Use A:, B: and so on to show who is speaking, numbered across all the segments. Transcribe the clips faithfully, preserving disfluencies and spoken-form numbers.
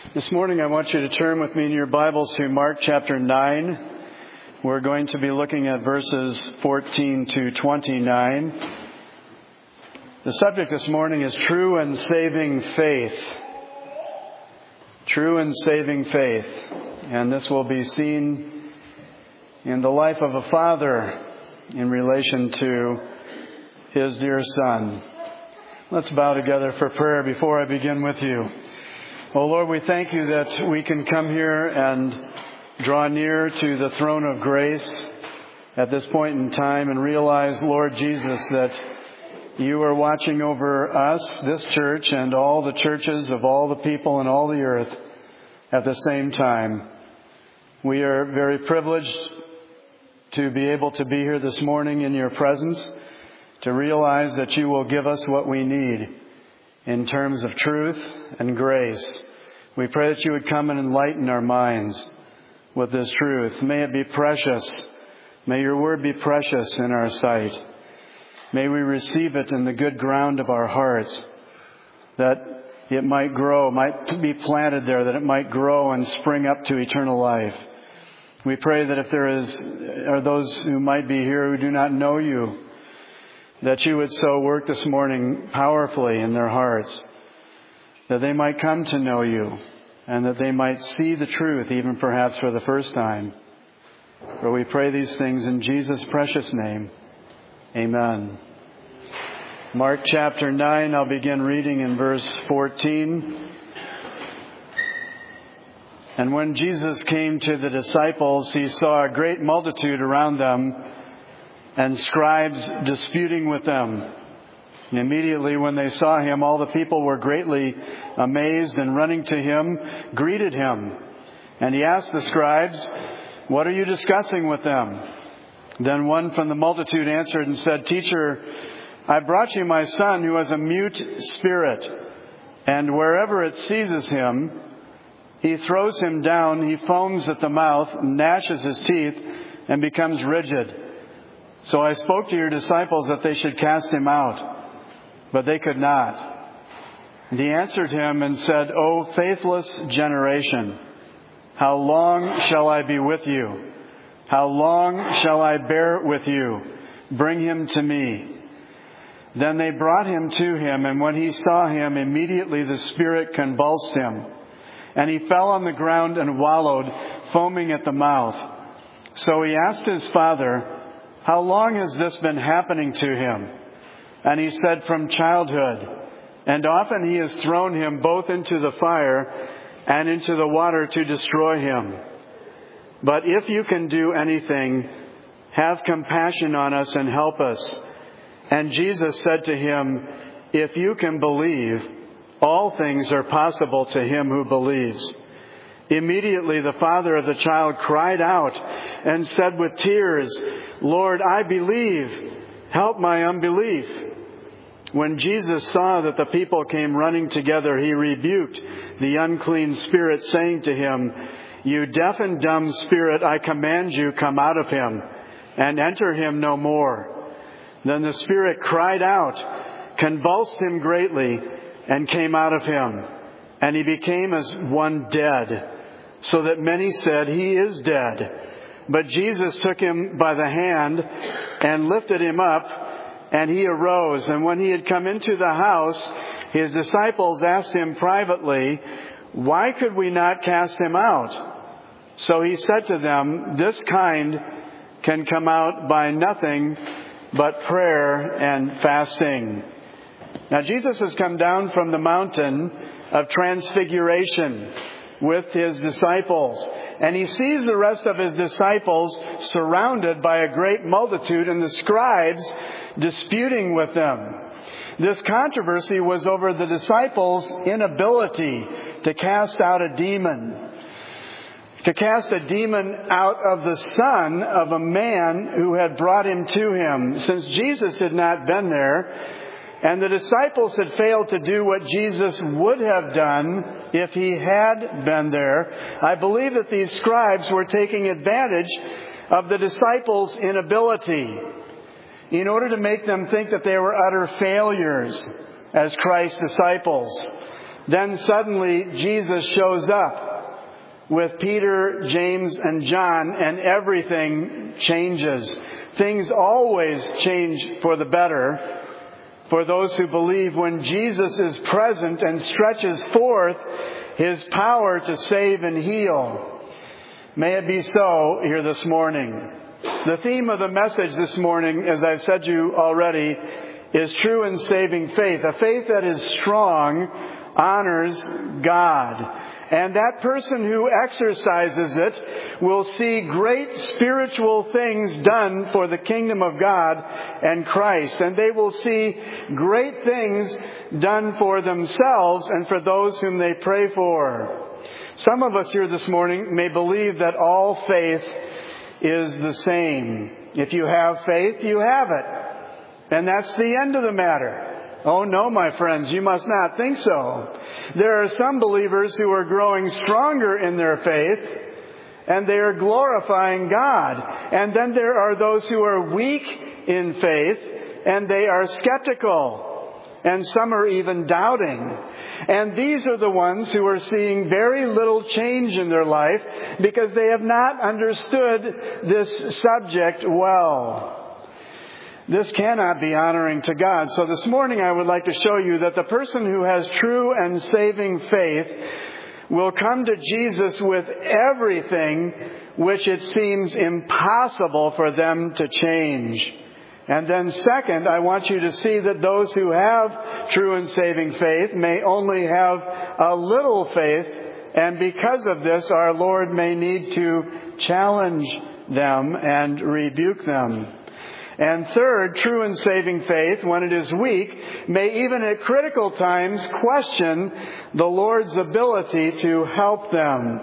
A: This morning I want you to turn with me in your Bibles to Mark chapter nine. We're going to be looking at verses fourteen to twenty-nine. The subject this morning is true and saving faith. True and saving faith. And this will be seen in the life of a father in relation to his dear son. Let's bow together for prayer before I begin with you. Oh Lord, we thank you that we can come here and draw near to the throne of grace at this point in time and realize, Lord Jesus, that you are watching over us, this church, and all the churches of all the people in all the earth at the same time. We are very privileged to be able to be here this morning in your presence, to realize that you will give us what we need in terms of truth and grace. We pray that you would come and enlighten our minds with this truth. May it be precious. May your word be precious in our sight. May we receive it in the good ground of our hearts, that it might grow, might be planted there, that it might grow and spring up to eternal life. We pray that if there is, are those who might be here who do not know you, that you would so work this morning powerfully in their hearts, that they might come to know you and that they might see the truth, even perhaps for the first time. For we pray these things in Jesus' precious name. Amen. Mark chapter nine, I'll begin reading in verse fourteen. And when Jesus came to the disciples, he saw a great multitude around them and scribes disputing with them. And immediately when they saw him, all the people were greatly amazed and running to him, greeted him. And he asked the scribes, "What are you discussing with them?" Then one from the multitude answered and said, "Teacher, I brought you my son who has a mute spirit, and wherever it seizes him, he throws him down, he foams at the mouth, gnashes his teeth, and becomes rigid. So I spoke to your disciples that they should cast him out, but they could not." And he answered him and said, "O faithless generation, how long shall I be with you? How long shall I bear with you? Bring him to me." Then they brought him to him, and when he saw him, immediately the spirit convulsed him, and he fell on the ground and wallowed, foaming at the mouth. So he asked his father, "How long has this been happening to him?" And he said, "From childhood. And often he has thrown him both into the fire and into the water to destroy him. But if you can do anything, have compassion on us and help us." And Jesus said to him, "If you can believe, all things are possible to him who believes." Immediately the father of the child cried out and said with tears, "Lord, I believe. Help my unbelief." When Jesus saw that the people came running together, he rebuked the unclean spirit, saying to him, "You deaf and dumb spirit, I command you, come out of him and enter him no more." Then the spirit cried out, convulsed him greatly, and came out of him. And he became as one dead, so that many said, "He is dead." But Jesus took him by the hand and lifted him up, and he arose. And when he had come into the house, his disciples asked him privately, "Why could we not cast him out?" So he said to them, "This kind can come out by nothing but prayer and fasting." Now Jesus has come down from the mountain of transfiguration with his disciples, and he sees the rest of his disciples surrounded by a great multitude and the scribes disputing with them. This controversy was over the disciples' inability to cast out a demon. To cast a demon out of the son of a man who had brought him to him. Since Jesus had not been there, and the disciples had failed to do what Jesus would have done if he had been there, I believe that these scribes were taking advantage of the disciples' inability in order to make them think that they were utter failures as Christ's disciples. Then suddenly Jesus shows up with Peter, James, and John, and everything changes. Things always change for the better for those who believe when Jesus is present and stretches forth His power to save and heal. May it be so here this morning. The theme of the message this morning, as I've said to you already, is true and saving faith. A faith that is strong honors God. And that person who exercises it will see great spiritual things done for the kingdom of God and Christ. And they will see great things done for themselves and for those whom they pray for. Some of us here this morning may believe that all faith is the same. If you have faith, you have it. And that's the end of the matter. Oh no, my friends, you must not think so. There are some believers who are growing stronger in their faith, and they are glorifying God. And then there are those who are weak in faith, and they are skeptical. And some are even doubting. And these are the ones who are seeing very little change in their life because they have not understood this subject well. This cannot be honoring to God. So this morning I would like to show you that the person who has true and saving faith will come to Jesus with everything which it seems impossible for them to change. And then second, I want you to see that those who have true and saving faith may only have a little faith, and because of this, our Lord may need to challenge them and rebuke them. And third, true and saving faith, when it is weak, may even at critical times question the Lord's ability to help them.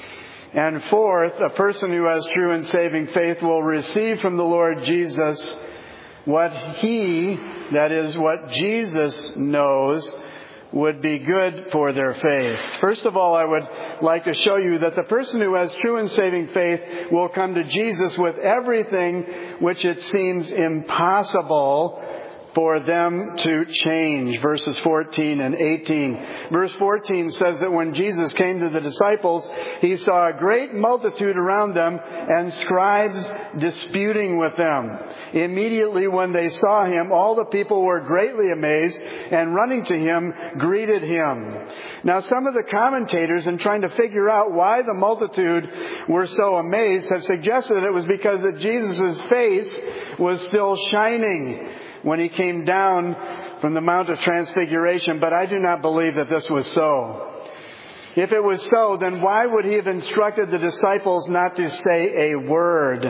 A: And fourth, a person who has true and saving faith will receive from the Lord Jesus what He, that is, what Jesus knows, would be good for their faith. First of all, I would like to show you that the person who has true and saving faith will come to Jesus with everything which it seems impossible for them to change. Verses fourteen and eighteen. Verse fourteen says that when Jesus came to the disciples, He saw a great multitude around them and scribes disputing with them. Immediately when they saw Him, all the people were greatly amazed and running to Him, greeted Him. Now some of the commentators, in trying to figure out why the multitude were so amazed, have suggested it was because that Jesus' face was still shining when He came down from the Mount of Transfiguration, but I do not believe that this was so. If it was so, then why would He have instructed the disciples not to say a word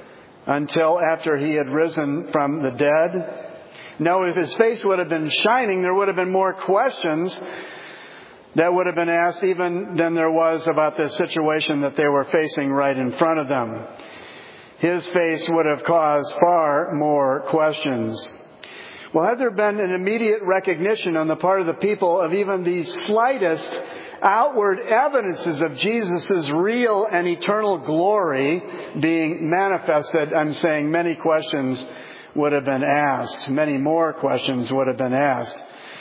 A: until after He had risen from the dead? No, if His face would have been shining, there would have been more questions that would have been asked even than there was about the situation that they were facing right in front of them. His face would have caused far more questions. Well, had there been an immediate recognition on the part of the people of even the slightest outward evidences of Jesus' real and eternal glory being manifested, I'm saying many questions would have been asked. Many more questions would have been asked.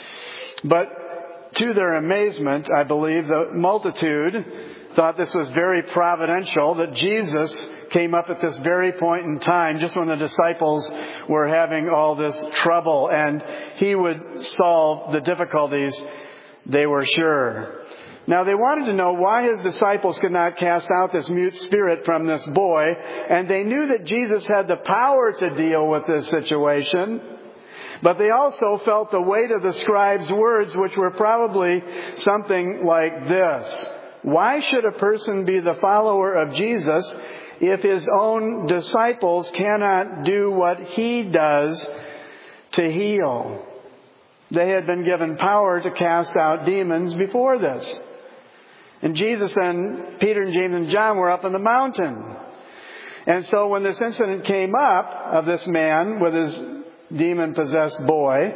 A: But to their amazement, I believe, the multitude thought this was very providential, that Jesus came up at this very point in time, just when the disciples were having all this trouble, and He would solve the difficulties, they were sure. Now they wanted to know why His disciples could not cast out this mute spirit from this boy, and they knew that Jesus had the power to deal with this situation, but they also felt the weight of the scribes' words, which were probably something like this: why should a person be the follower of Jesus if his own disciples cannot do what He does to heal? They had been given power to cast out demons before this. And Jesus and Peter and James and John were up on the mountain. And so when this incident came up of this man with his demon-possessed boy,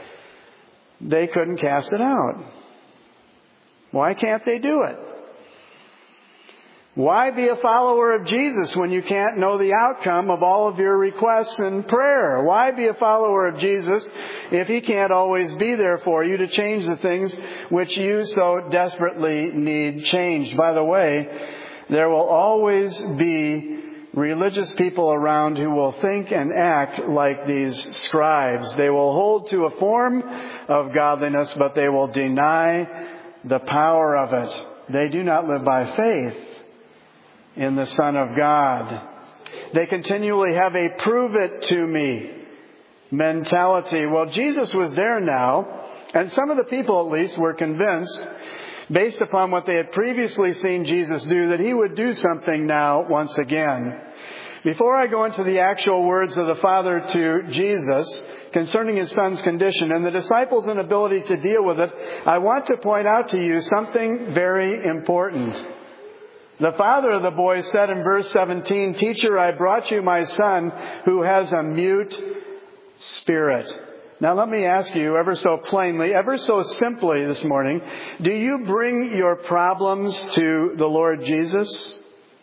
A: they couldn't cast it out. Why can't they do it? Why be a follower of Jesus when you can't know the outcome of all of your requests in prayer? Why be a follower of Jesus if He can't always be there for you to change the things which you so desperately need changed? By the way, there will always be religious people around who will think and act like these scribes. They will hold to a form of godliness, but they will deny the power of it. They do not live by faith in the Son of God. They continually have a prove it to me mentality. Well, Jesus was there now, and some of the people at least were convinced, based upon what they had previously seen Jesus do, that He would do something now once again. Before I go into the actual words of the Father to Jesus concerning His Son's condition and the disciples' inability to deal with it, I want to point out to you something very important. The father of the boy said in verse seventeen, "Teacher, I brought you my son who has a mute spirit." Now let me ask you ever so plainly, ever so simply this morning, do you bring your problems to the Lord Jesus?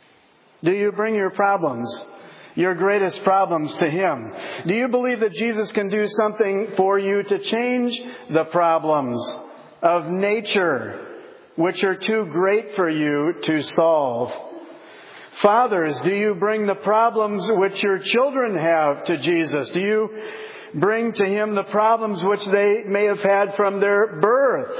A: Do you bring your problems, your greatest problems, to Him? Do you believe that Jesus can do something for you to change the problems of nature which are too great for you to solve? Fathers, do you bring the problems which your children have to Jesus? Do you bring to Him the problems which they may have had from their birth?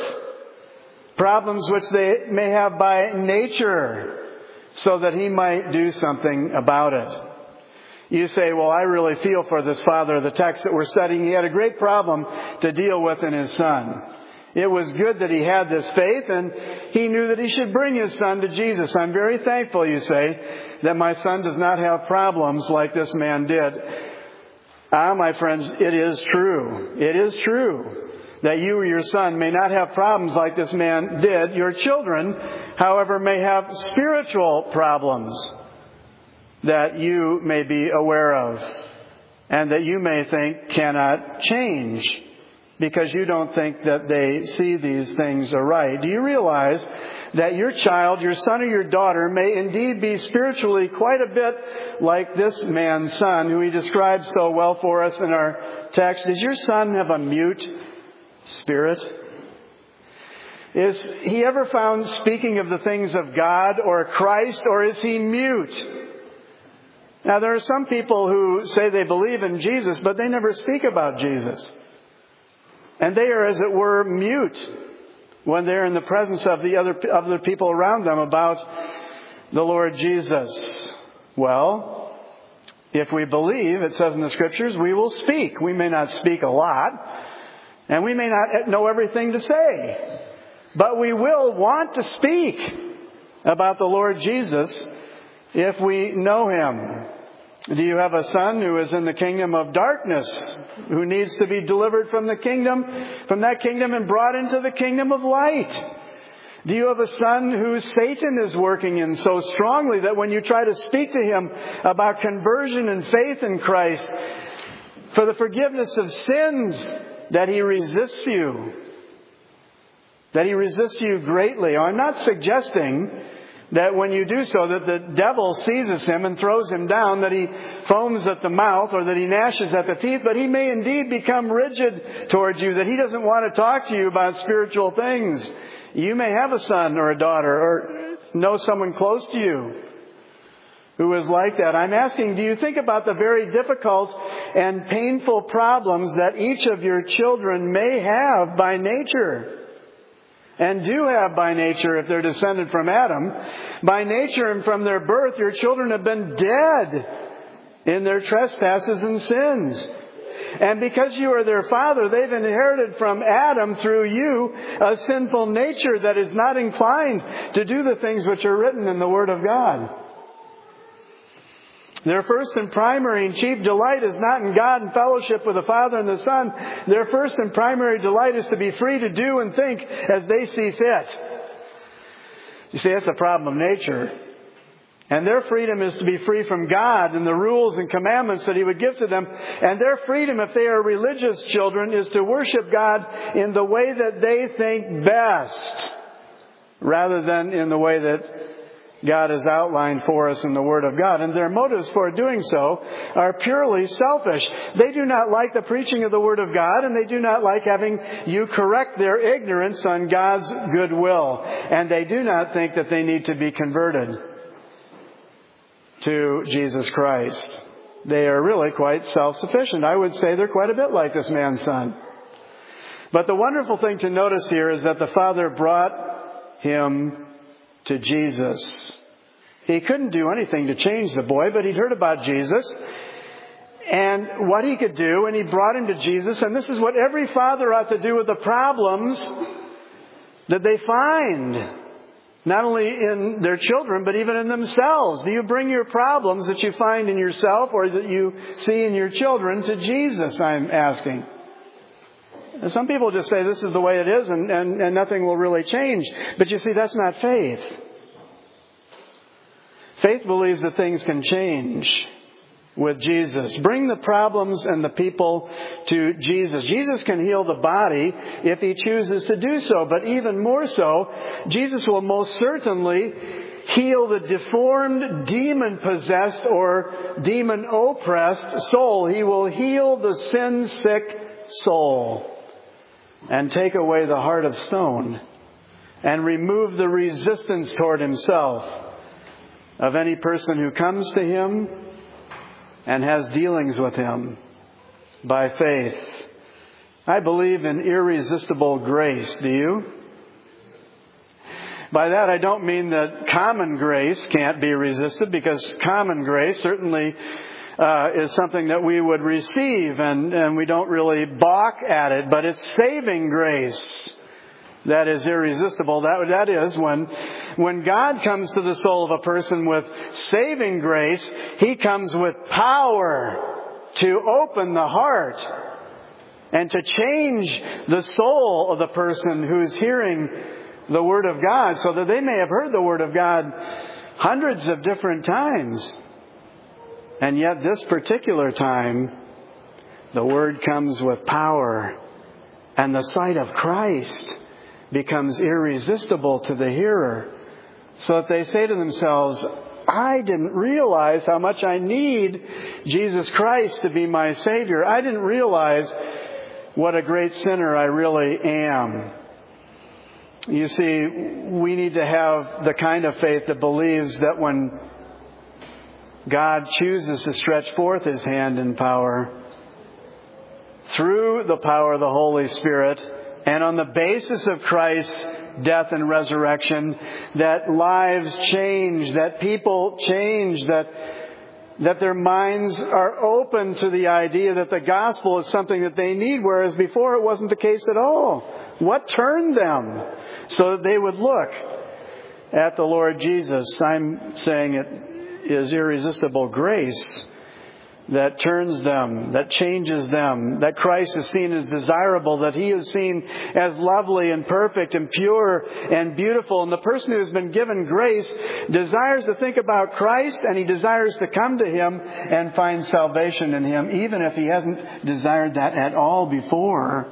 A: Problems which they may have by nature, so that He might do something about it. You say, well, I really feel for this father of the text that we're studying. He had a great problem to deal with in his son. It was good that he had this faith, and he knew that he should bring his son to Jesus. I'm very thankful, you say, that my son does not have problems like this man did. Ah, my friends, it is true. It is true that you or your son may not have problems like this man did. Your children, however, may have spiritual problems that you may be aware of and that you may think cannot change, because you don't think that they see these things aright. Do you realize that your child, your son or your daughter, may indeed be spiritually quite a bit like this man's son, who he describes so well for us in our text? Does your son have a mute spirit? Is he ever found speaking of the things of God or Christ, or is he mute? Now, there are some people who say they believe in Jesus, but they never speak about Jesus. And they are, as it were, mute when they're in the presence of the other other people around them about the Lord Jesus. Well, if we believe, it says in the Scriptures, we will speak. We may not speak a lot, and we may not know everything to say, but we will want to speak about the Lord Jesus if we know Him. Do you have a son who is in the kingdom of darkness, who needs to be delivered from the kingdom, from that kingdom and brought into the kingdom of light? Do you have a son who Satan is working in so strongly that when you try to speak to him about conversion and faith in Christ for the forgiveness of sins, that he resists you? That he resists you greatly. I'm not suggesting that when you do so, that the devil seizes him and throws him down, that he foams at the mouth or that he gnashes at the teeth, but he may indeed become rigid towards you, that he doesn't want to talk to you about spiritual things. You may have a son or a daughter or know someone close to you who is like that. I'm asking, do you think about the very difficult and painful problems that each of your children may have by nature? And do have by nature if they're descended from Adam. By nature and from their birth, your children have been dead in their trespasses and sins. And because you are their father, they've inherited from Adam through you a sinful nature that is not inclined to do the things which are written in the Word of God. Their first and primary and chief delight is not in God and fellowship with the Father and the Son. Their first and primary delight is to be free to do and think as they see fit. You see, that's a problem of nature. And their freedom is to be free from God and the rules and commandments that He would give to them. And their freedom, if they are religious children, is to worship God in the way that they think best, rather than in the way that God has outlined for us in the Word of God. And their motives for doing so are purely selfish. They do not like the preaching of the Word of God, and they do not like having you correct their ignorance on God's good will. And they do not think that they need to be converted to Jesus Christ. They are really quite self-sufficient. I would say they're quite a bit like this man's son. But the wonderful thing to notice here is that the Father brought him to Jesus. He couldn't do anything to change the boy, but he'd heard about Jesus and what he could do, and he brought him to Jesus. And this is what every father ought to do with the problems that they find. Not only in their children, but even in themselves. Do you bring your problems that you find in yourself or that you see in your children to Jesus, I'm asking? And some people just say this is the way it is and, and, and nothing will really change. But you see, that's not faith. Faith believes that things can change with Jesus. Bring the problems and the people to Jesus. Jesus can heal the body if He chooses to do so. But even more so, Jesus will most certainly heal the deformed, demon-possessed or demon-oppressed soul. He will heal the sin-sick soul and take away the heart of stone and remove the resistance toward Himself of any person who comes to Him and has dealings with Him by faith. I believe in irresistible grace. Do you? By that I don't mean that common grace can't be resisted, because common grace certainly uh, is something that we would receive and, and we don't really balk at it. But it's saving grace that is irresistible. That, that is when, when God comes to the soul of a person with saving grace, He comes with power to open the heart and to change the soul of the person who's hearing the Word of God, so that they may have heard the Word of God hundreds of different times. And yet this particular time, the Word comes with power, and the sight of Christ becomes irresistible to the hearer, so that they say to themselves, I didn't realize how much I need Jesus Christ to be my Savior. I didn't realize what a great sinner I really am. You see, we need to have the kind of faith that believes that when God chooses to stretch forth His hand in power, through the power of the Holy Spirit, and on the basis of Christ's death and resurrection, that lives change, that people change, that that their minds are open to the idea that the gospel is something that they need, whereas before it wasn't the case at all. What turned them so that they would look at the Lord Jesus? I'm saying it is irresistible grace that turns them, that changes them, that Christ is seen as desirable, that He is seen as lovely and perfect and pure and beautiful. And the person who has been given grace desires to think about Christ, and he desires to come to Him and find salvation in Him, even if he hasn't desired that at all before.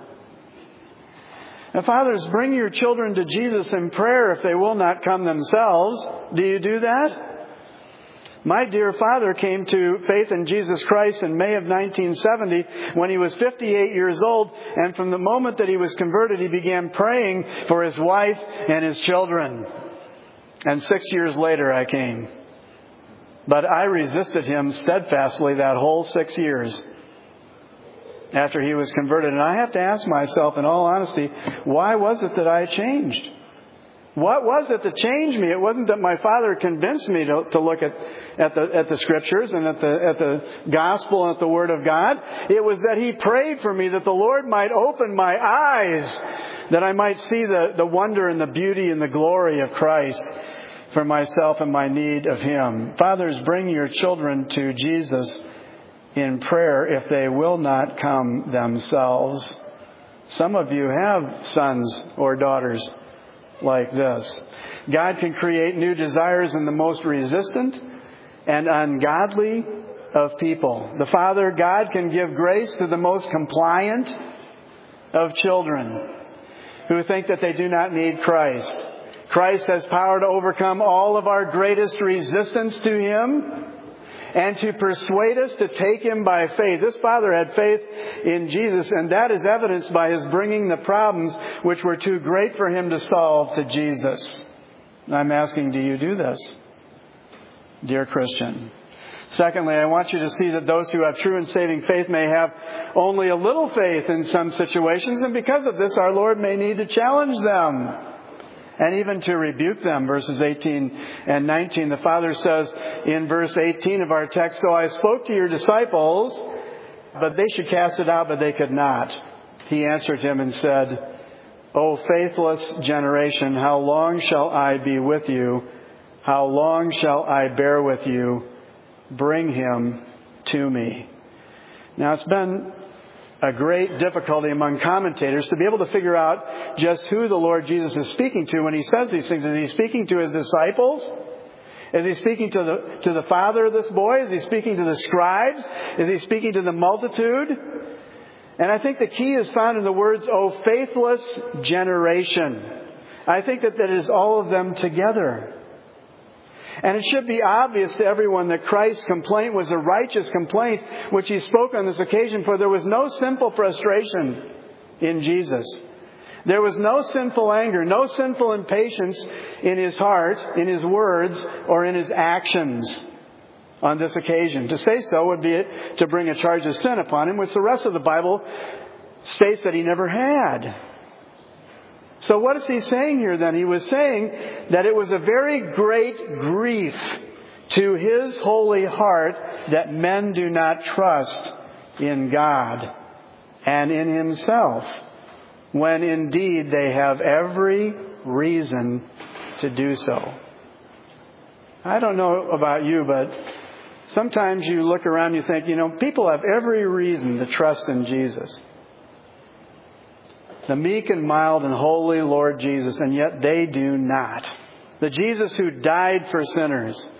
A: Now, fathers, bring your children to Jesus in prayer if they will not come themselves. Do you do that? My dear father came to faith in Jesus Christ in May of nineteen seventy when he was fifty-eight years old. And from the moment that he was converted, he began praying for his wife and his children. And six years later, I came. But I resisted him steadfastly that whole six years after he was converted. And I have to ask myself, in all honesty, why was it that I changed? What was it that changed me? It wasn't that my father convinced me to, to look at, at the at the Scriptures and at the at the Gospel and at the Word of God. It was that he prayed for me that the Lord might open my eyes, that I might see the, the wonder and the beauty and the glory of Christ for myself and my need of Him. Fathers, bring your children to Jesus in prayer if they will not come themselves. Some of you have sons or daughters like this. God can create new desires in the most resistant and ungodly of people. The Father, God, can give grace to the most compliant of children who think that they do not need Christ. Christ has power to overcome all of our greatest resistance to Him and to persuade us to take Him by faith. This father had faith in Jesus, and that is evidenced by his bringing the problems which were too great for him to solve to Jesus. And I'm asking, do you do this, dear Christian? Secondly, I want you to see that those who have true and saving faith may have only a little faith in some situations, and because of this, our Lord may need to challenge them and even to rebuke them. Verses eighteen and nineteen, the Father says in verse eighteen of our text, "So I spoke to your disciples, but they should cast it out, but they could not." He answered him and said, "O faithless generation, how long shall I be with you? How long shall I bear with you? Bring him to me." Now, it's been a great difficulty among commentators to be able to figure out just who the Lord Jesus is speaking to when He says these things. Is He speaking to His disciples? Is He speaking to the, to the father of this boy? Is He speaking to the scribes? Is He speaking to the multitude? And I think the key is found in the words, "O faithless generation." I think that that is all of them together. And it should be obvious to everyone that Christ's complaint was a righteous complaint which He spoke on this occasion, for there was no sinful frustration in Jesus. There was no sinful anger, no sinful impatience in His heart, in His words, or in His actions on this occasion. To say so would be to bring a charge of sin upon Him, which the rest of the Bible states that He never had. So what is He saying here then? He was saying that it was a very great grief to His holy heart that men do not trust in God and in Himself, when indeed they have every reason to do so. I don't know about you, but sometimes you look around and you think, you know, people have every reason to trust in Jesus. The meek and mild and holy Lord Jesus, and yet they do not. The Jesus who died for sinners.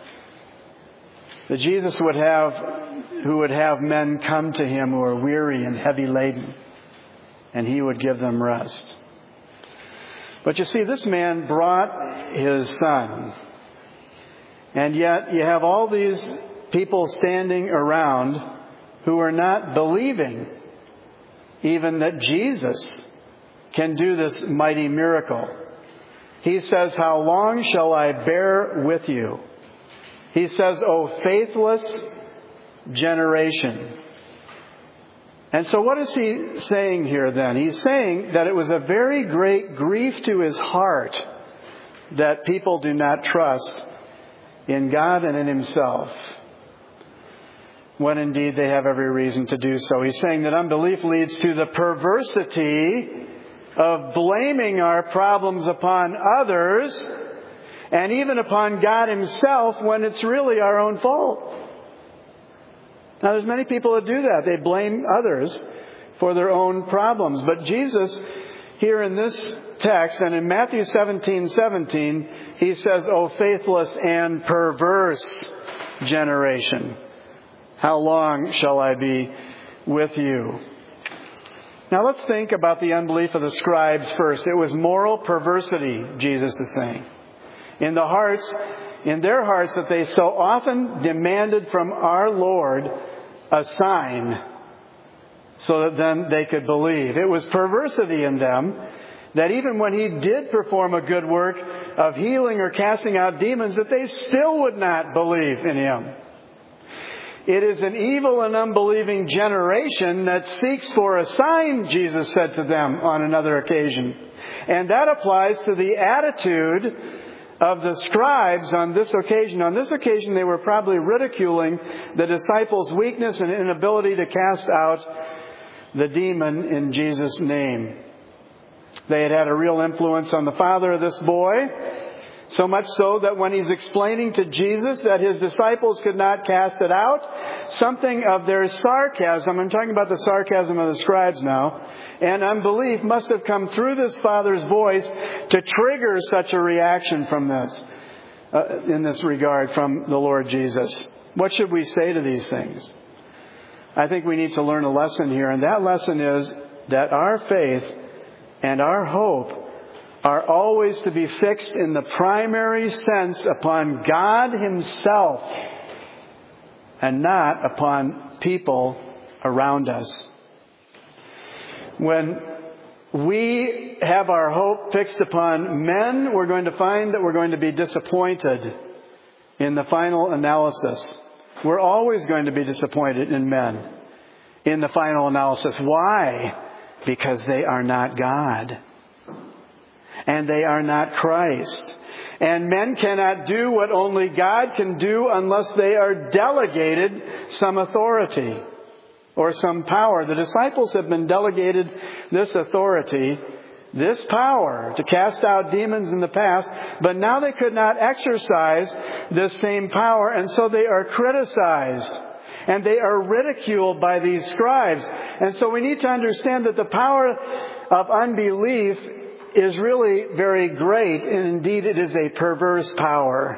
A: The Jesus who would have, who would have men come to Him who are weary and heavy laden, and He would give them rest. But you see, this man brought his son. And yet you have all these people standing around who are not believing even that Jesus can do this mighty miracle. He says, "How long shall I bear with you?" He says, "O faithless generation." And so what is He saying here then? He's saying that it was a very great grief to His heart that people do not trust in God and in Himself, when indeed they have every reason to do so. He's saying that unbelief leads to the perversity of blaming our problems upon others and even upon God Himself when it's really our own fault. Now, there's many people that do that. They blame others for their own problems. But Jesus, here in this text and in Matthew seventeen seventeen, He says, "O faithless and perverse generation, how long shall I be with you?" Now let's think about the unbelief of the scribes first. It was moral perversity, Jesus is saying, in the hearts, in their hearts, that they so often demanded from our Lord a sign so that then they could believe. It was perversity in them that even when He did perform a good work of healing or casting out demons, that they still would not believe in Him. It is an evil and unbelieving generation that seeks for a sign, Jesus said to them on another occasion. And that applies to the attitude of the scribes on this occasion. On this occasion, they were probably ridiculing the disciples' weakness and inability to cast out the demon in Jesus' name. They had had a real influence on the father of this boy, so much so that when He's explaining to Jesus that His disciples could not cast it out, something of their sarcasm, I'm talking about the sarcasm of the scribes now, and unbelief must have come through this father's voice to trigger such a reaction from this, uh, in this regard from the Lord Jesus. What should we say to these things? I think we need to learn a lesson here, and that lesson is that our faith and our hope are always to be fixed in the primary sense upon God Himself and not upon people around us. When we have our hope fixed upon men, we're going to find that we're going to be disappointed in the final analysis. We're always going to be disappointed in men in the final analysis. Why? Because they are not God. And they are not Christ. And men cannot do what only God can do unless they are delegated some authority or some power. The disciples have been delegated this authority, this power to cast out demons in the past, but now they could not exercise this same power, and so they are criticized and they are ridiculed by these scribes. And so we need to understand that the power of unbelief is really very great, and indeed it is a perverse power.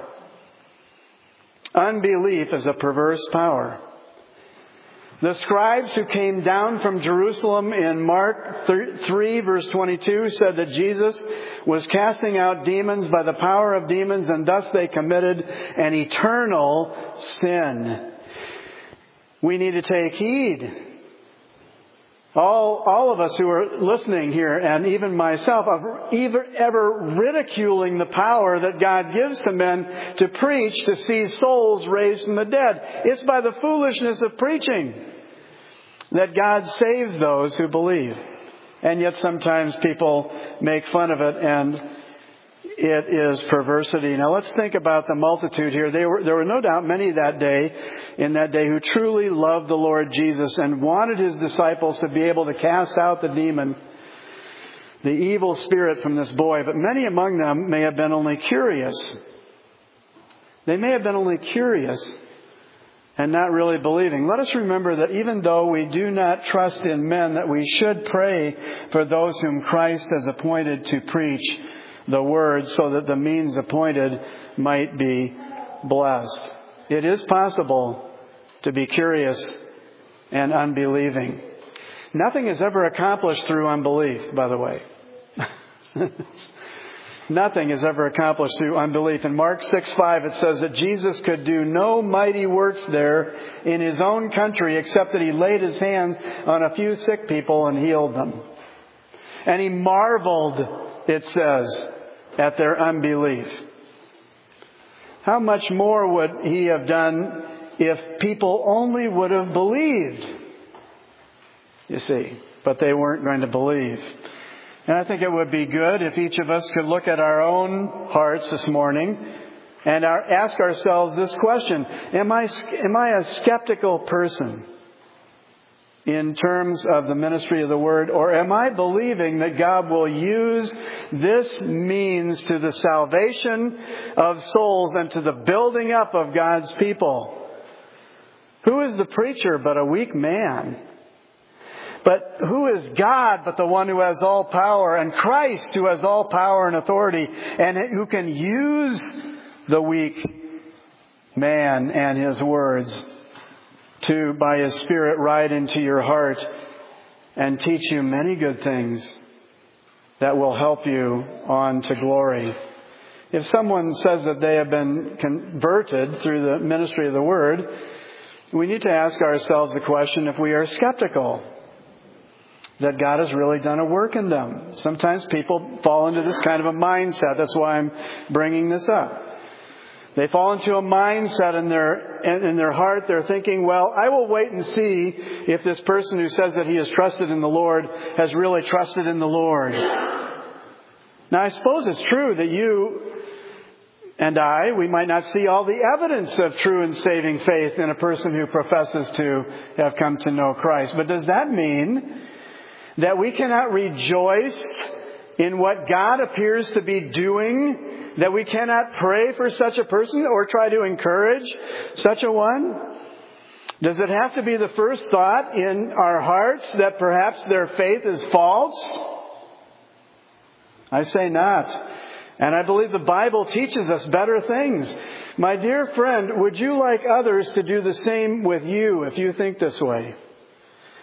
A: Unbelief is a perverse power. The scribes who came down from Jerusalem in Mark three verse twenty-two said that Jesus was casting out demons by the power of demons, and thus they committed an eternal sin. We need to take heed. All, all of us who are listening here, and even myself, of ever, ever ridiculing the power that God gives to men to preach, to see souls raised from the dead. It's by the foolishness of preaching that God saves those who believe. And yet sometimes people make fun of it, and it is perversity. Now let's think about the multitude here. They were, there were no doubt many that day, in that day, who truly loved the Lord Jesus and wanted His disciples to be able to cast out the demon, the evil spirit from this boy. But many among them may have been only curious. They may have been only curious and not really believing. Let us remember that even though we do not trust in men, that we should pray for those whom Christ has appointed to preach the word, so that the means appointed might be blessed. It is possible to be curious and unbelieving. Nothing is ever accomplished through unbelief, by the way. Nothing is ever accomplished through unbelief. In Mark six five it says that Jesus could do no mighty works there in His own country except that He laid His hands on a few sick people and healed them. And He marveled, it says, at their unbelief. How much more would He have done if people only would have believed? You see, but they weren't going to believe. And I think it would be good if each of us could look at our own hearts this morning and our, ask ourselves this question: Am I, am I a skeptical person in terms of the ministry of the Word, or am I believing that God will use this means to the salvation of souls and to the building up of God's people? Who is the preacher but a weak man? But who is God but the one who has all power, and Christ who has all power and authority, and who can use the weak man and his words to, by His Spirit, ride into your heart and teach you many good things that will help you on to glory. If someone says that they have been converted through the ministry of the Word, we need to ask ourselves the question if we are skeptical that God has really done a work in them. Sometimes people fall into this kind of a mindset. That's why I'm bringing this up. They fall into a mindset in their in their heart. They're thinking, well, I will wait and see if this person who says that he has trusted in the Lord has really trusted in the Lord. Now, I suppose it's true that you and I, we might not see all the evidence of true and saving faith in a person who professes to have come to know Christ. But does that mean that we cannot rejoice in what God appears to be doing, that we cannot pray for such a person or try to encourage such a one? Does it have to be the first thought in our hearts that perhaps their faith is false? I say not. And I believe the Bible teaches us better things. My dear friend, would you like others to do the same with you if you think this way?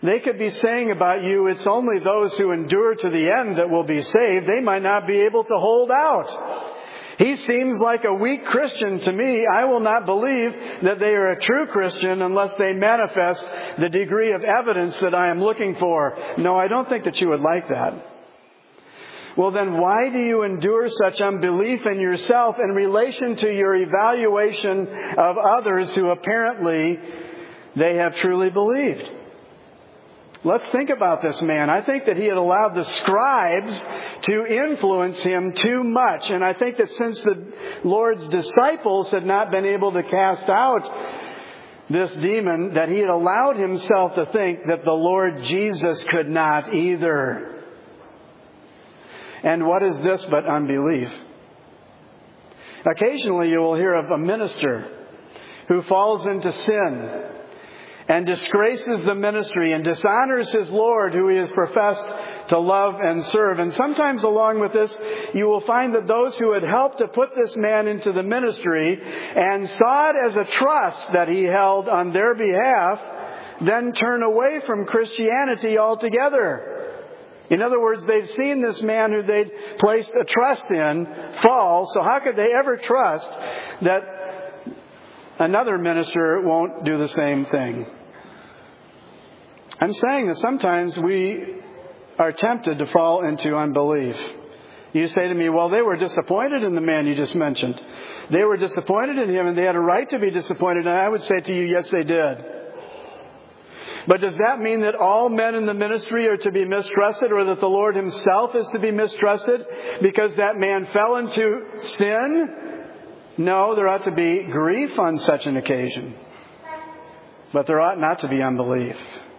A: They could be saying about you, it's only those who endure to the end that will be saved. They might not be able to hold out. He seems like a weak Christian to me. I will not believe that they are a true Christian unless they manifest the degree of evidence that I am looking for. No, I don't think that you would like that. Well, then why do you endure such unbelief in yourself in relation to your evaluation of others who apparently they have truly believed? Let's think about this man. I think that he had allowed the scribes to influence him too much. And I think that since the Lord's disciples had not been able to cast out this demon, that he had allowed himself to think that the Lord Jesus could not either. And what is this but unbelief? Occasionally you will hear of a minister who falls into sin and disgraces the ministry and dishonors his Lord who he has professed to love and serve. And sometimes along with this, you will find that those who had helped to put this man into the ministry and saw it as a trust that he held on their behalf, then turn away from Christianity altogether. In other words, they've seen this man who they'd placed a trust in fall, so how could they ever trust that another minister won't do the same thing? I'm saying that sometimes we are tempted to fall into unbelief. You say to me, well, they were disappointed in the man you just mentioned. They were disappointed in him and they had a right to be disappointed. And I would say to you, yes, they did. But does that mean that all men in the ministry are to be mistrusted, or that the Lord Himself is to be mistrusted because that man fell into sin? No, there ought to be grief on such an occasion. But there ought not to be unbelief.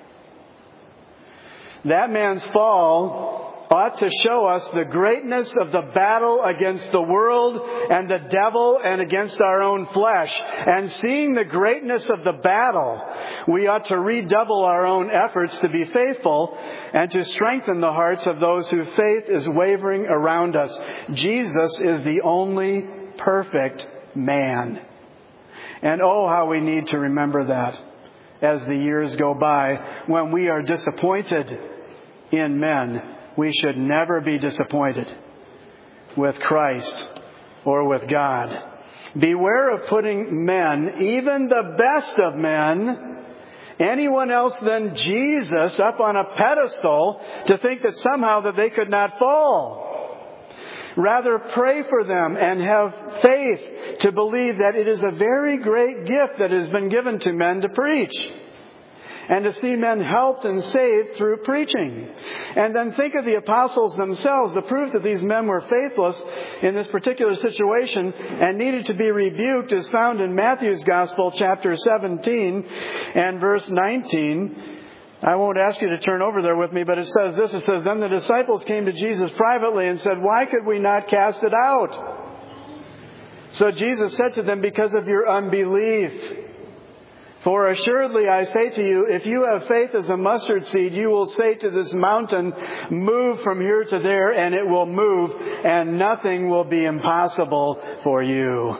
A: That man's fall ought to show us the greatness of the battle against the world and the devil and against our own flesh. And seeing the greatness of the battle, we ought to redouble our own efforts to be faithful and to strengthen the hearts of those whose faith is wavering around us. Jesus is the only perfect man. And oh, how we need to remember that as the years go by. When we are disappointed in men, we should never be disappointed with Christ or with God. Beware of putting men, even the best of men, anyone else than Jesus, up on a pedestal to think that somehow that they could not fall. Rather, pray for them and have faith to believe that it is a very great gift that has been given to men to preach. And to see men helped and saved through preaching. And then think of the apostles themselves. The proof that these men were faithless in this particular situation and needed to be rebuked is found in Matthew's Gospel, chapter seventeen and verse nineteen. I won't ask you to turn over there with me, but it says this. It says, "Then the disciples came to Jesus privately and said, 'Why could we not cast it out?' So Jesus said to them, 'Because of your unbelief. For assuredly I say to you, if you have faith as a mustard seed, you will say to this mountain, move from here to there, and it will move, and nothing will be impossible for you.'"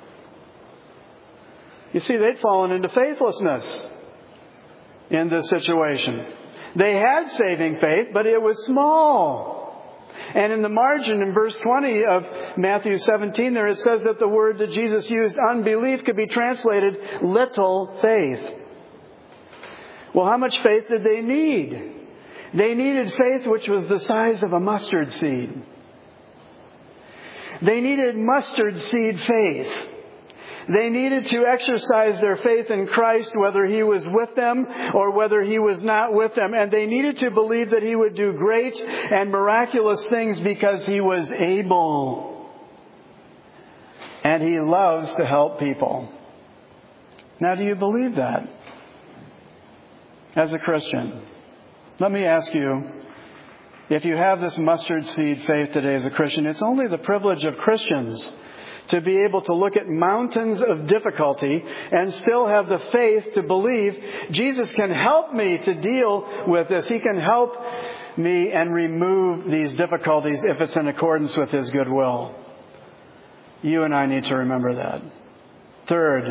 A: You see, they'd fallen into faithlessness in this situation. They had saving faith, but it was small. And in the margin, in verse twenty of Matthew seventeen, there it says that the word that Jesus used, unbelief, could be translated little faith. Well, how much faith did they need? They needed faith which was the size of a mustard seed. They needed mustard seed faith. They needed to exercise their faith in Christ whether He was with them or whether He was not with them. And they needed to believe that He would do great and miraculous things because He was able. And He loves to help people. Now, do you believe that as a Christian? Let me ask you, if you have this mustard seed faith today as a Christian, it's only the privilege of Christians to be able to look at mountains of difficulty and still have the faith to believe Jesus can help me to deal with this. He can help me and remove these difficulties if it's in accordance with His good will. You and I need to remember that. Third,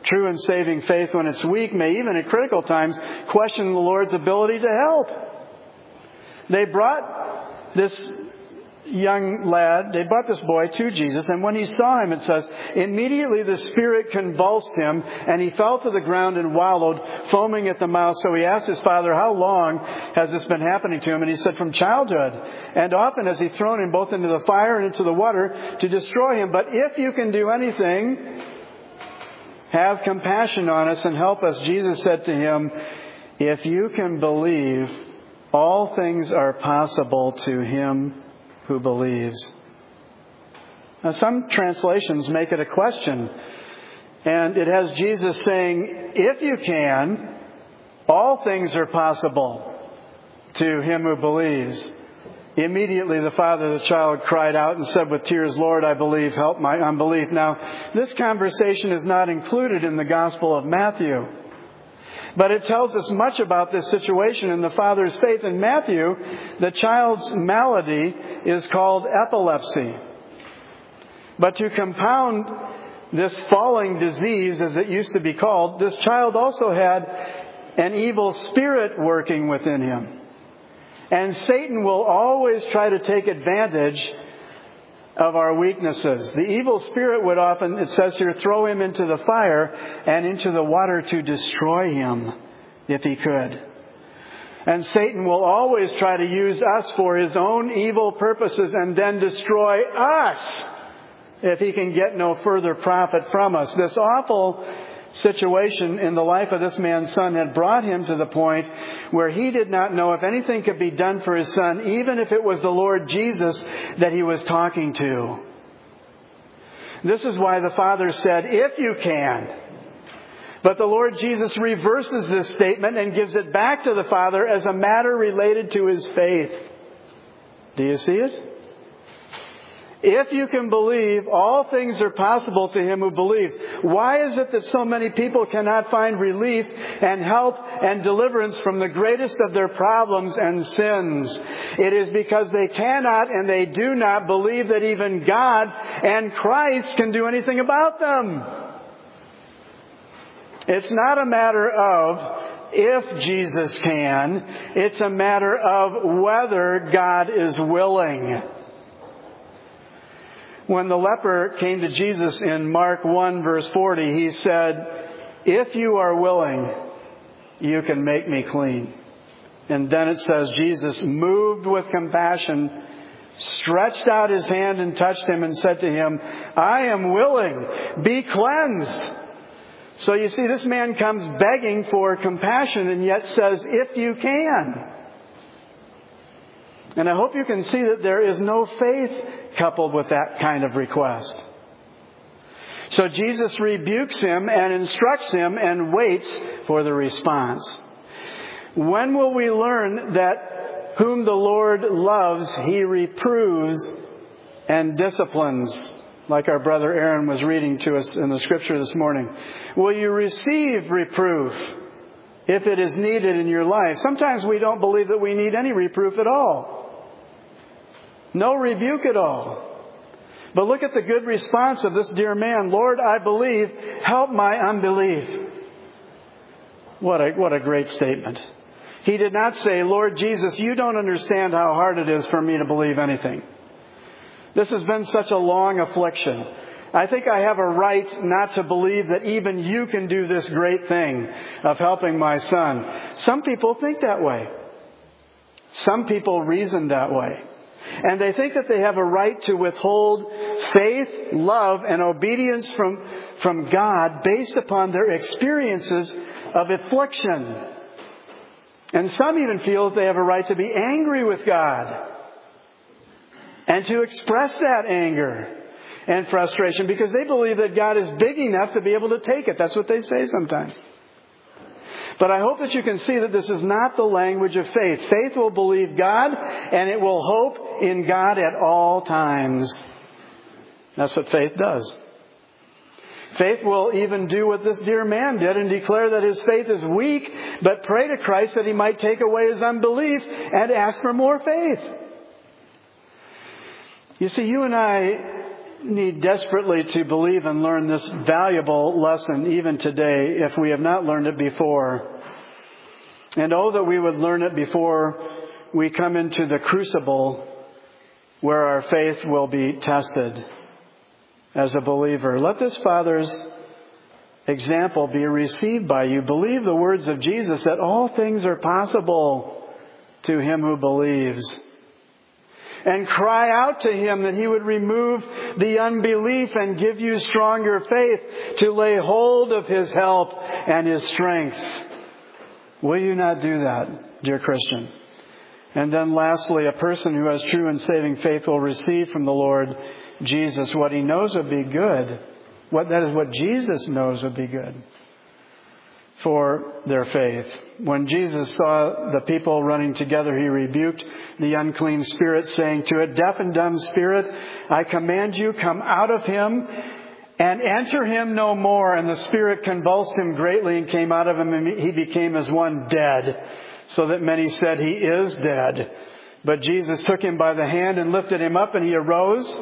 A: true and saving faith, when it's weak, may even at critical times question the Lord's ability to help. They brought this young lad, they brought this boy to Jesus, and when he saw him, it says, immediately the Spirit convulsed him, and he fell to the ground and wallowed, foaming at the mouth. So he asked his father, how long has this been happening to him? And he said, from childhood. And often has he thrown him both into the fire and into the water to destroy him. But if you can do anything, have compassion on us and help us. Jesus said to him, if you can believe, all things are possible to him who believes. Now, some translations make it a question, and it has Jesus saying, if you can, all things are possible to him who believes. Immediately the father of the child cried out and said with tears, Lord, I believe, help my unbelief. Now, this conversation is not included in the Gospel of Matthew, but it tells us much about this situation in the father's faith. In Matthew, the child's malady is called epilepsy. But to compound this falling disease, as it used to be called, this child also had an evil spirit working within him. And Satan will always try to take advantage of our weaknesses. The evil spirit would often, it says here, throw him into the fire and into the water to destroy him if he could. And Satan will always try to use us for his own evil purposes and then destroy us if he can get no further profit from us. This awful situation in the life of this man's son had brought him to the point where he did not know if anything could be done for his son, even if it was the Lord Jesus that he was talking to. This is why the father said, if you can. But the Lord Jesus reverses this statement and gives it back to the father as a matter related to his faith. Do you see it? If you can believe, all things are possible to him who believes. Why is it that so many people cannot find relief and help and deliverance from the greatest of their problems and sins? It is because they cannot and they do not believe that even God and Christ can do anything about them. It's not a matter of if Jesus can. It's a matter of whether God is willing. When the leper came to Jesus in Mark one verse forty, he said, if you are willing, you can make me clean. And then it says, Jesus, moved with compassion, stretched out his hand and touched him and said to him, I am willing, be cleansed. So you see, this man comes begging for compassion and yet says, if you can. And I hope you can see that there is no faith coupled with that kind of request. So Jesus rebukes him and instructs him and waits for the response. When will we learn that whom the Lord loves, he reproves and disciplines? Like our brother Aaron was reading to us in the scripture this morning. Will you receive reproof if it is needed in your life? Sometimes we don't believe that we need any reproof at all. No rebuke at all. But look at the good response of this dear man. Lord, I believe. Help my unbelief. What a, what a great statement. He did not say, Lord Jesus, you don't understand how hard it is for me to believe anything. This has been such a long affliction. I think I have a right not to believe that even you can do this great thing of helping my son. Some people think that way. Some people reason that way. And they think that they have a right to withhold faith, love, and obedience from, from God based upon their experiences of affliction. And some even feel that they have a right to be angry with God and to express that anger and frustration because they believe that God is big enough to be able to take it. That's what they say sometimes. But I hope that you can see that this is not the language of faith. Faith will believe God and it will hope in God at all times. That's what faith does. Faith will even do what this dear man did and declare that his faith is weak, but pray to Christ that he might take away his unbelief and ask for more faith. You see, you and I need desperately to believe and learn this valuable lesson even today if we have not learned it before. And oh, that we would learn it before we come into the crucible where our faith will be tested as a believer. Let this Father's example be received by you. Believe the words of Jesus that all things are possible to him who believes. And cry out to him that he would remove the unbelief and give you stronger faith to lay hold of his help and his strength. Will you not do that, dear Christian? And then lastly, a person who has true and saving faith will receive from the Lord Jesus what he knows would be good. What, that is what Jesus knows would be good for their faith. When Jesus saw the people running together, he rebuked the unclean spirit, saying to it, "Deaf and dumb spirit, I command you, come out of him and enter him no more." And the spirit convulsed him greatly and came out of him, and he became as one dead, so that many said, "He is dead." But Jesus took him by the hand and lifted him up, and he arose.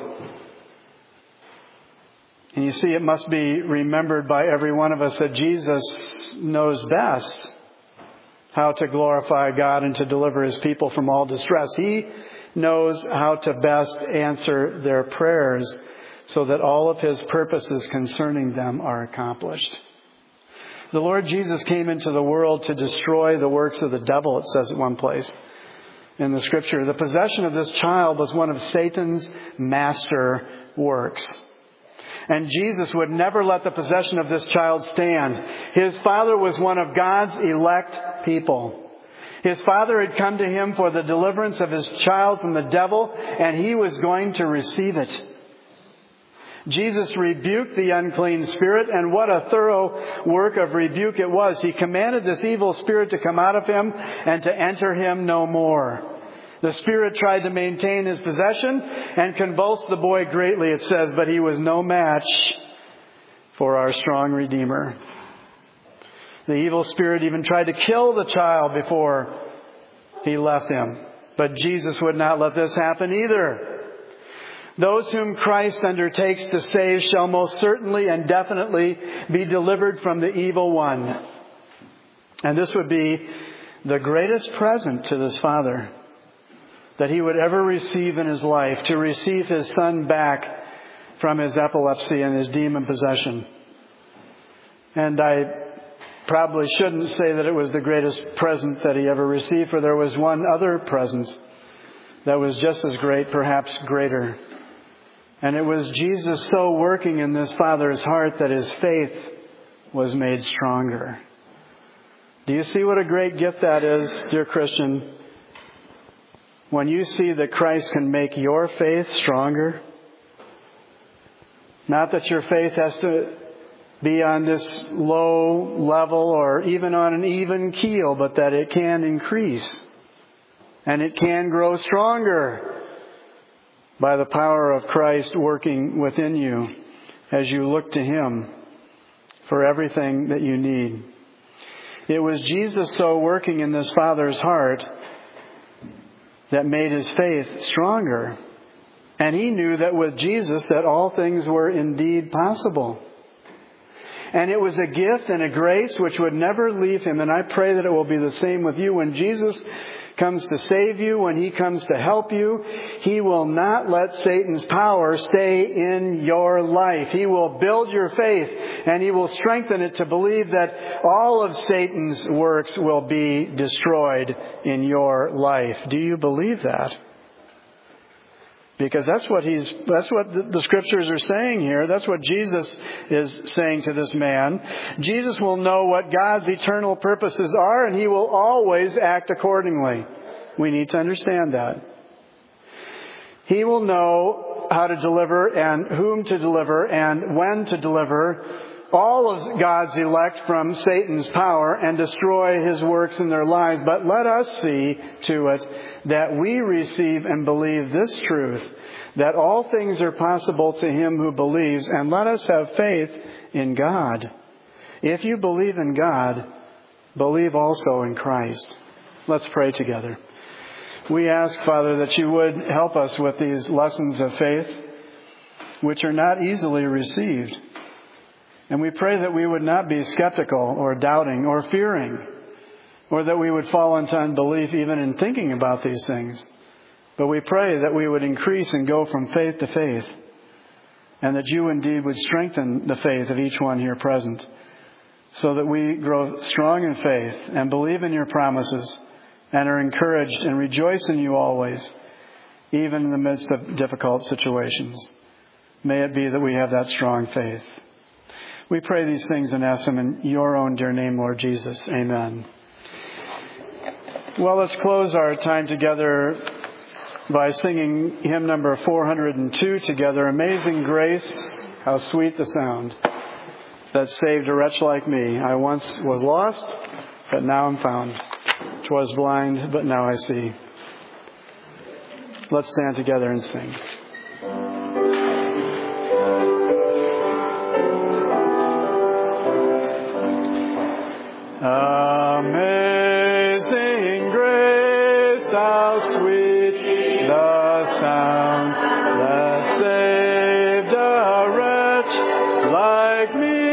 A: And you see, it must be remembered by every one of us that Jesus knows best how to glorify God and to deliver his people from all distress. He knows how to best answer their prayers so that all of his purposes concerning them are accomplished. The Lord Jesus came into the world to destroy the works of the devil, it says at one place in the scripture. The possession of this child was one of Satan's master works. And Jesus would never let the possession of this child stand. His father was one of God's elect people. His father had come to him for the deliverance of his child from the devil, and he was going to receive it. Jesus rebuked the unclean spirit, and what a thorough work of rebuke it was. He commanded this evil spirit to come out of him and to enter him no more. The spirit tried to maintain his possession and convulsed the boy greatly, it says, but he was no match for our strong Redeemer. The evil spirit even tried to kill the child before he left him. But Jesus would not let this happen either. Those whom Christ undertakes to save shall most certainly and definitely be delivered from the evil one. And this would be the greatest present to this Father that he would ever receive in his life, to receive his son back from his epilepsy and his demon possession. And I probably shouldn't say that it was the greatest present that he ever received, for there was one other present that was just as great, perhaps greater. And it was Jesus so working in this Father's heart that his faith was made stronger. Do you see what a great gift that is, dear Christian? When you see that Christ can make your faith stronger, not that your faith has to be on this low level or even on an even keel, but that it can increase and it can grow stronger by the power of Christ working within you as you look to him for everything that you need. It was Jesus so working in this Father's heart that made his faith stronger. And he knew that with Jesus that all things were indeed possible. And it was a gift and a grace which would never leave him. And I pray that it will be the same with you. When Jesus comes to save you, when he comes to help you, he will not let Satan's power stay in your life. He will build your faith and he will strengthen it to believe that all of Satan's works will be destroyed in your life. Do you believe that? Because that's what he's, that's what the scriptures are saying here. That's what Jesus is saying to this man. Jesus will know what God's eternal purposes are, and he will always act accordingly. We need to understand that. He will know how to deliver and whom to deliver and when to deliver all of God's elect from Satan's power and destroy his works in their lives. But let us see to it that we receive and believe this truth, that all things are possible to him who believes, and let us have faith in God. If you believe in God, believe also in Christ. Let's pray together. We ask, Father, that you would help us with these lessons of faith. which are not easily received. And we pray that we would not be skeptical or doubting or fearing, or that we would fall into unbelief even in thinking about these things. But we pray that we would increase and go from faith to faith, and that you indeed would strengthen the faith of each one here present, so that we grow strong in faith and believe in your promises and are encouraged and rejoice in you always, even in the midst of difficult situations. May it be that we have that strong faith. We pray these things and ask them in your own dear name, Lord Jesus. Amen. Well, let's close our time together by singing hymn number four hundred two together. Amazing Grace, how sweet the sound that saved a wretch like me. I once was lost, but now I'm found. 'Twas blind, but now I see. Let's stand together and sing. Amazing grace, how sweet the sound that saved a wretch like me.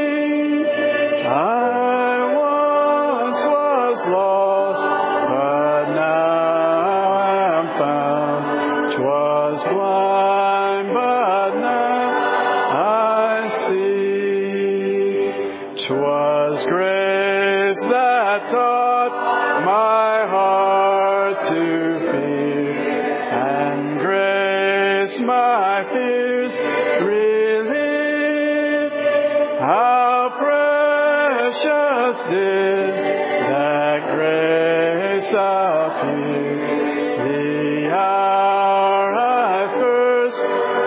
A: I once was lost, but now am found. 'Twas blind, but now I see. 'Twas grace that taught my heart to fear, and grace my fears relieved. How precious did that grace appear, the hour I first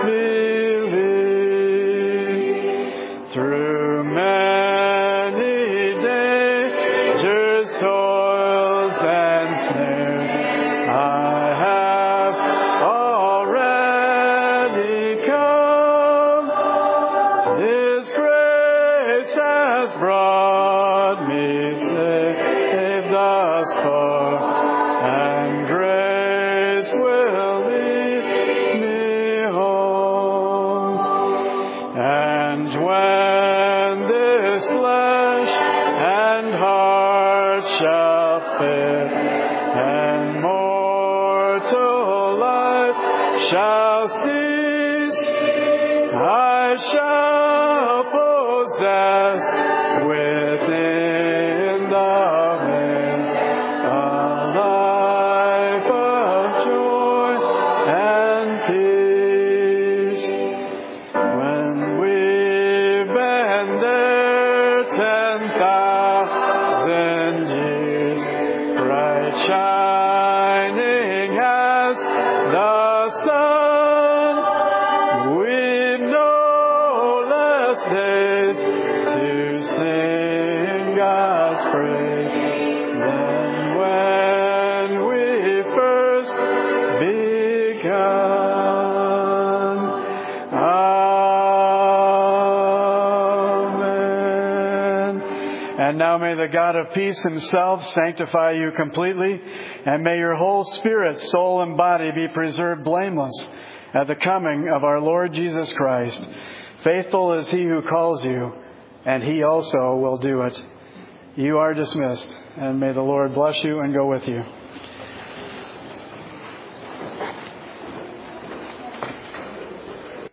A: believed. Through many dangers, toils, and snares, I have already come. His grace has brought me safe thus far, and grace will lead me home. And when this flesh and heart shall fail, and mortal life shall cease, I shall possess within the veil a life of joy and peace. When we've been there ten thousand years, bright shining as the sun, we've no less days to sing God's praise than when we first begun. Amen. And now may the God of peace himself sanctify you completely, and may your whole spirit, soul, and body be preserved blameless at the coming of our Lord Jesus Christ. Faithful is he who calls you, and he also will do it. You are dismissed, and may the Lord bless you and go with you.